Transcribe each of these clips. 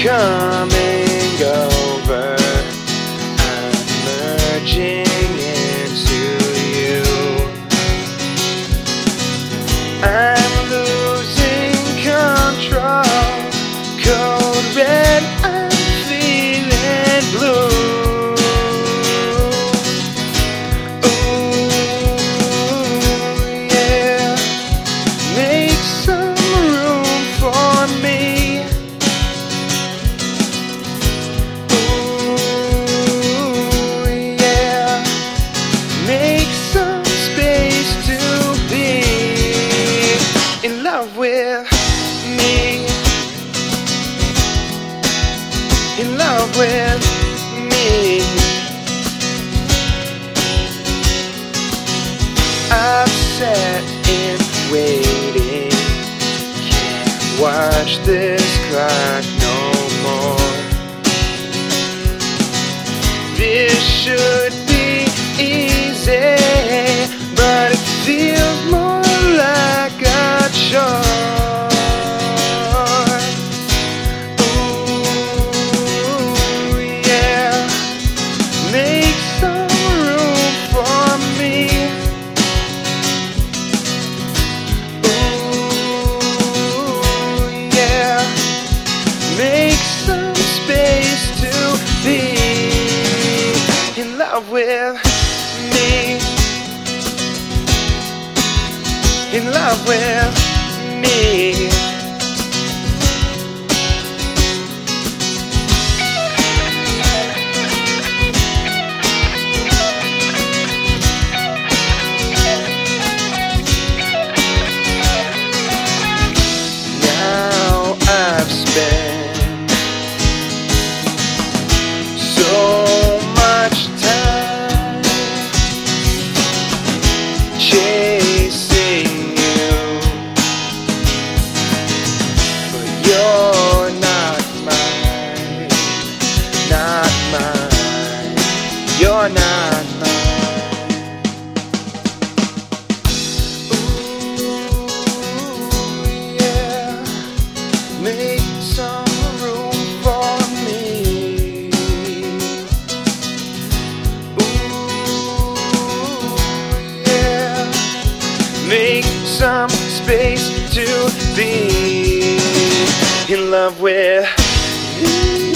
coming over, I'm merging into you. I'm losing control, cold red, I'm feeling blue. Ooh, yeah, make some room for me. In love with me, in love with me. I've sat in waiting, can't watch this clock no more. This should be easy, but it feels more like a chore. Ooh, yeah, make some room for me. Ooh, yeah, make some space to be in love with me. In love with me. Now I've spent so much time chasing. You're not mine, not mine, you're not mine. Ooh, yeah, make some room for me. Ooh, yeah, make some space to be in love with me.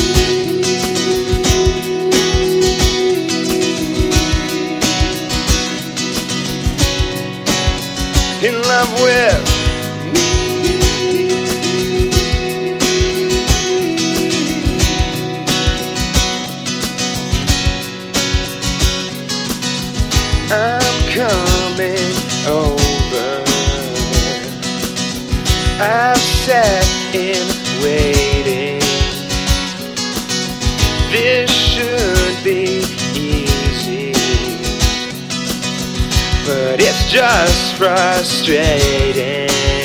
In love with me. I'm coming over. I've sat in waiting. This should be easy, but it's just frustrating.